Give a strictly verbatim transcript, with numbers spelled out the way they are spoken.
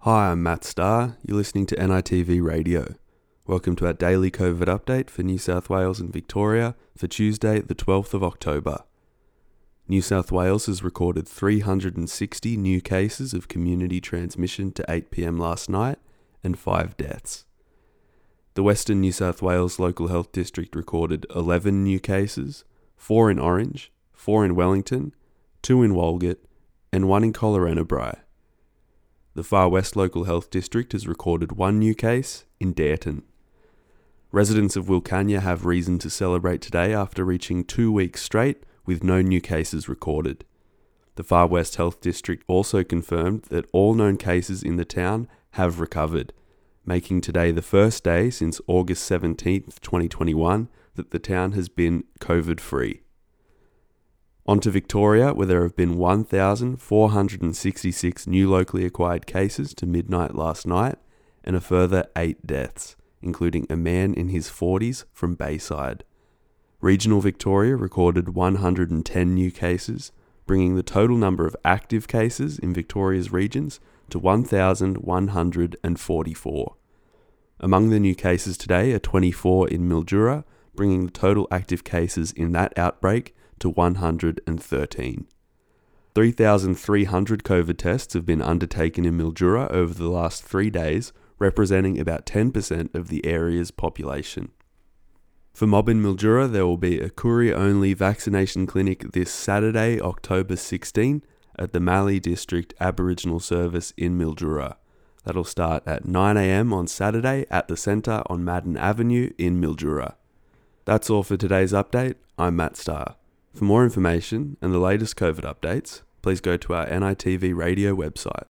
Hi, I'm Matt Starr. You're listening to N I T V Radio. Welcome to our daily COVID update for New South Wales and Victoria for Tuesday, the twelfth of October. New South Wales has recorded three hundred sixty new cases of community transmission to eight p.m. last night and five deaths. The Western New South Wales Local Health District recorded eleven new cases, four in Orange, four in Wellington, two in Walgett, and one in Collarenebri. The Far West Local Health District has recorded one new case in Dareton. Residents of Wilcannia have reason to celebrate today after reaching two weeks straight with no new cases recorded. The Far West Health District also confirmed that all known cases in the town have recovered, making today the first day since August seventeenth, twenty twenty-one that the town has been COVID-free. On to Victoria, where there have been one thousand four hundred sixty-six new locally acquired cases to midnight last night and a further eight deaths, including a man in his forties from Bayside. Regional Victoria recorded one hundred ten new cases, bringing the total number of active cases in Victoria's regions to one thousand one hundred forty-four. Among the new cases today are twenty-four in Mildura, bringing the total active cases in that outbreak to one hundred thirteen. three thousand three hundred COVID tests have been undertaken in Mildura over the last three days, representing about ten percent of the area's population. For Mob in Mildura, there will be a courier-only vaccination clinic this Saturday, October sixteenth, at the Mallee District Aboriginal Service in Mildura. That'll start at nine a.m. on Saturday at the centre on Madden Avenue in Mildura. That's all for today's update. I'm Matt Starr. For more information and the latest COVID updates, please go to our N I T V Radio website.